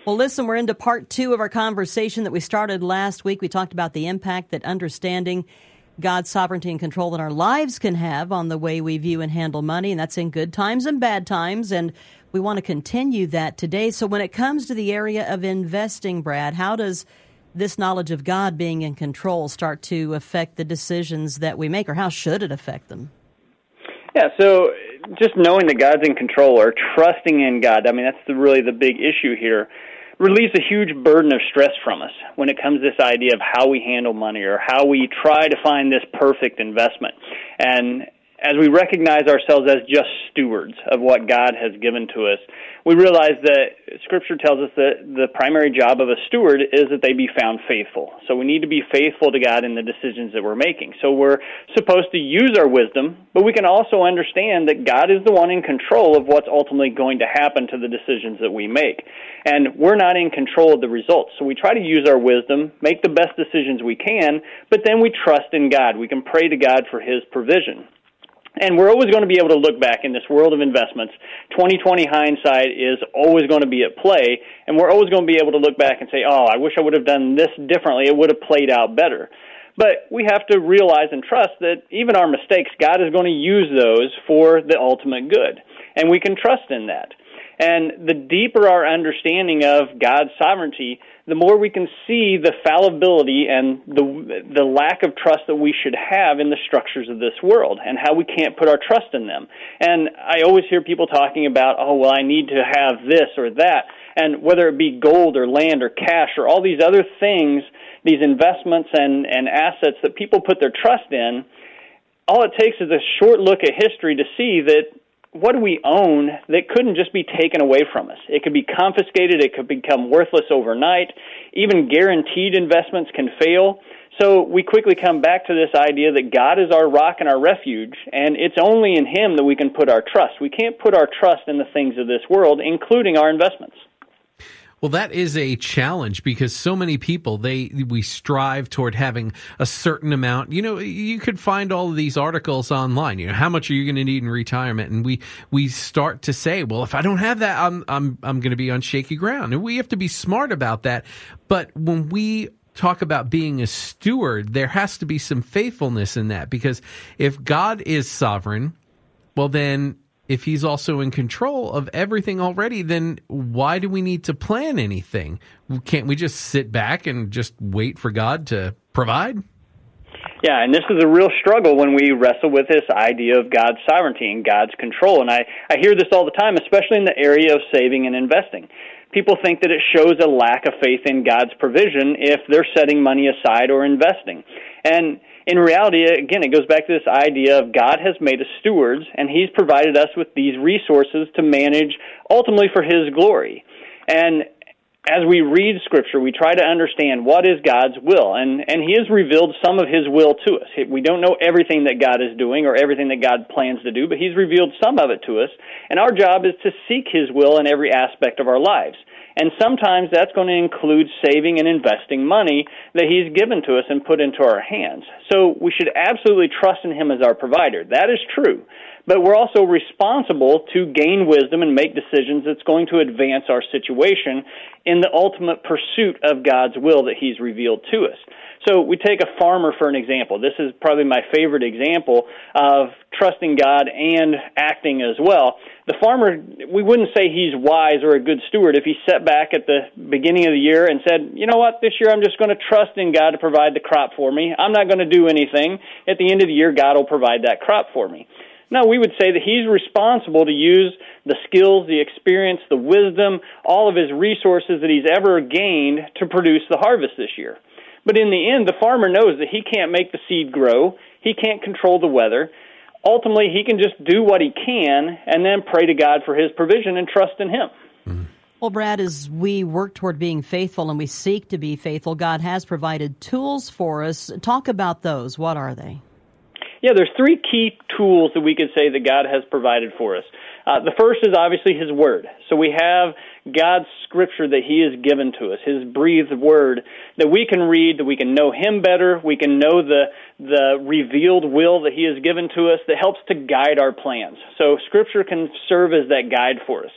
Well, listen, we're into part 2 of our conversation that we started last week. We talked about the impact that understanding God's sovereignty and control in our lives can have on the way we view and handle money, and that's in good times and bad times, and we want to continue that today. So when it comes to the area of investing, Brad, how does this knowledge of God being in control start to affect the decisions that we make, or how should it affect them? Yeah, so just knowing that God's in control or trusting in God, I mean, that's really the big issue here, relieves a huge burden of stress from us when it comes to this idea of how we handle money or how we try to find this perfect investment. And as we recognize ourselves as just stewards of what God has given to us, we realize that Scripture tells us that the primary job of a steward is that they be found faithful. So we need to be faithful to God in the decisions that we're making. So we're supposed to use our wisdom, but we can also understand that God is the one in control of what's ultimately going to happen to the decisions that we make. And we're not in control of the results. So we try to use our wisdom, make the best decisions we can, but then we trust in God. We can pray to God for His provision. And we're always going to be able to look back in this world of investments. 20/20 hindsight is always going to be at play, and we're always going to be able to look back and say, oh, I wish I would have done this differently. It would have played out better. But we have to realize and trust that even our mistakes, God is going to use those for the ultimate good. And we can trust in that. And the deeper our understanding of God's sovereignty, the more we can see the fallibility and the lack of trust that we should have in the structures of this world and how we can't put our trust in them. And I always hear people talking about, oh, well, I need to have this or that. And whether it be gold or land or cash or all these other things, these investments and assets that people put their trust in, all it takes is a short look at history to see that what do we own that couldn't just be taken away from us? It could be confiscated. It could become worthless overnight. Even guaranteed investments can fail. So we quickly come back to this idea that God is our rock and our refuge, and it's only in Him that we can put our trust. We can't put our trust in the things of this world, including our investments. Well, that is a challenge because so many people, we strive toward having a certain amount. You know, you could find all of these articles online. You know, how much are you going to need in retirement? And we start to say, well, if I don't have that, I'm going to be on shaky ground. And we have to be smart about that. But when we talk about being a steward, there has to be some faithfulness in that, because if God is sovereign, well, then if He's also in control of everything already, then why do we need to plan anything? Can't we just sit back and just wait for God to provide? Yeah, and this is a real struggle when we wrestle with this idea of God's sovereignty and God's control. And I hear this all the time, especially in the area of saving and investing. People think that it shows a lack of faith in God's provision if they're setting money aside or investing. And in reality, again, it goes back to this idea of God has made us stewards, and He's provided us with these resources to manage ultimately for His glory. And as we read Scripture, we try to understand what is God's will, and He has revealed some of His will to us. We don't know everything that God is doing or everything that God plans to do, but He's revealed some of it to us, and our job is to seek His will in every aspect of our lives. And sometimes that's going to include saving and investing money that He's given to us and put into our hands. So we should absolutely trust in Him as our provider. That is true. But we're also responsible to gain wisdom and make decisions that's going to advance our situation in the ultimate pursuit of God's will that He's revealed to us. So we take a farmer for an example. This is probably my favorite example of trusting God and acting as well. The farmer, we wouldn't say he's wise or a good steward if he sat back at the beginning of the year and said, you know what, this year I'm just going to trust in God to provide the crop for me. I'm not going to do anything. At the end of the year, God will provide that crop for me. No, we would say that he's responsible to use the skills, the experience, the wisdom, all of his resources that he's ever gained to produce the harvest this year. But in the end, the farmer knows that he can't make the seed grow. He can't control the weather. Ultimately, he can just do what he can and then pray to God for His provision and trust in Him. Mm-hmm. Well, Brad, as we work toward being faithful and we seek to be faithful, God has provided tools for us. Talk about those. What are they? Yeah, there's three key tools that we could say that God has provided for us. The first is obviously His Word. So we have God's Scripture that He has given to us, His breathed Word, that we can read, that we can know Him better, we can know the revealed will that He has given to us that helps to guide our plans. So Scripture can serve as that guide for us.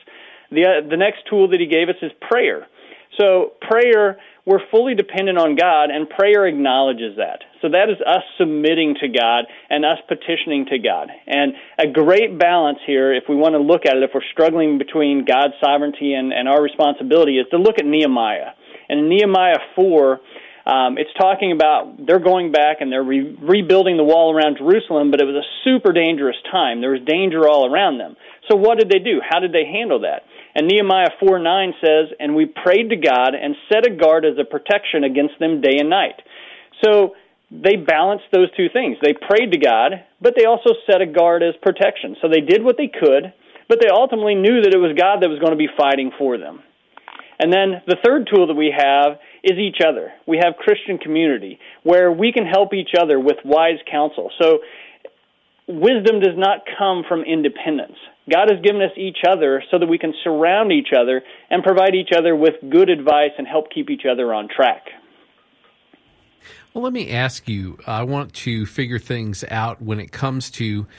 The next tool that he gave us is prayer. So prayer, we're fully dependent on God, and prayer acknowledges that. So that is us submitting to God and us petitioning to God. And a great balance here, if we want to look at it, if we're struggling between God's sovereignty and our responsibility, is to look at Nehemiah. And in Nehemiah 4, it's talking about they're going back and they're rebuilding the wall around Jerusalem, but it was a super dangerous time. There was danger all around them. So what did they do? How did they handle that? And Nehemiah 4:9 says, "And we prayed to God and set a guard as a protection against them day and night." So they balanced those two things. They prayed to God, but they also set a guard as protection. So they did what they could, but they ultimately knew that it was God that was going to be fighting for them. And then the third tool that we have is each other. We have Christian community, where we can help each other with wise counsel. So wisdom does not come from independence. God has given us each other so that we can surround each other and provide each other with good advice and help keep each other on track. Well, let me ask you, I want to figure things out when it comes to,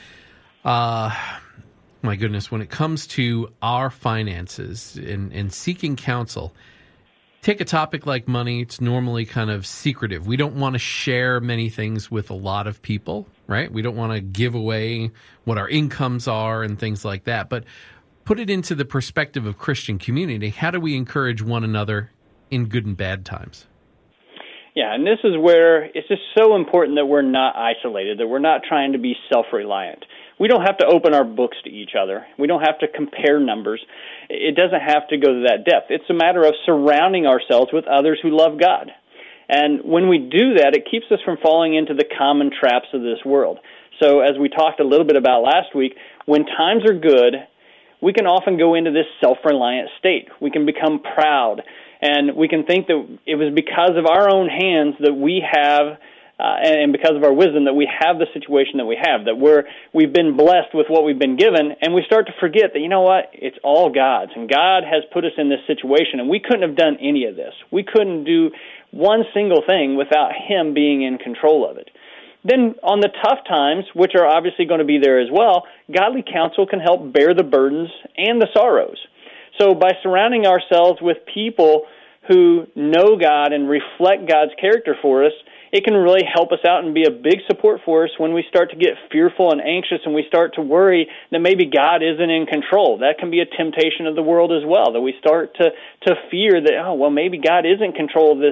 when it comes to our finances and seeking counsel. Take a topic like money, it's normally kind of secretive. We don't want to share many things with a lot of people, right? We don't want to give away what our incomes are and things like that. But put it into the perspective of Christian community. How do we encourage one another in good and bad times? Yeah, and this is where it's just so important that we're not isolated, that we're not trying to be self-reliant. We don't have to open our books to each other. We don't have to compare numbers. It doesn't have to go to that depth. It's a matter of surrounding ourselves with others who love God. And when we do that, it keeps us from falling into the common traps of this world. So as we talked a little bit about last week, when times are good, we can often go into this self-reliant state. We can become proud, and we can think that it was because of our own hands that we have and because of our wisdom that we have the situation that we have, that we've been blessed with what we've been given, and we start to forget that, you know what, it's all God's, and God has put us in this situation, and we couldn't have done any of this. We couldn't do one single thing without Him being in control of it. Then on the tough times, which are obviously going to be there as well, godly counsel can help bear the burdens and the sorrows. So by surrounding ourselves with people who know God and reflect God's character for us, it can really help us out and be a big support for us when we start to get fearful and anxious and we start to worry that maybe God isn't in control. That can be a temptation of the world as well, that we start to fear that, maybe God isn't in control of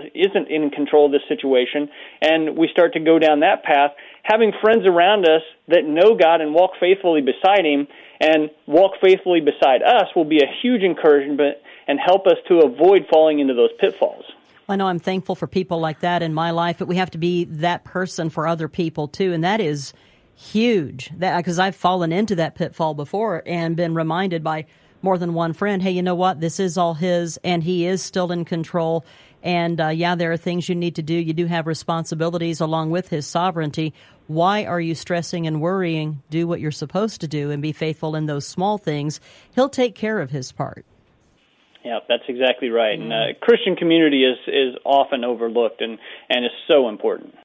this situation, and we start to go down that path. Having friends around us that know God and walk faithfully beside Him and walk faithfully beside us will be a huge encouragement and help us to avoid falling into those pitfalls. I know I'm thankful for people like that in my life, but we have to be that person for other people too, and that is huge. Because I've fallen into that pitfall before and been reminded by more than one friend, hey, you know what? This is all His, and He is still in control. And there are things you need to do. You do have responsibilities along with His sovereignty. Why are you stressing and worrying? Do what you're supposed to do and be faithful in those small things. He'll take care of His part. Yeah, that's exactly right. And Christian community is often overlooked and is so important.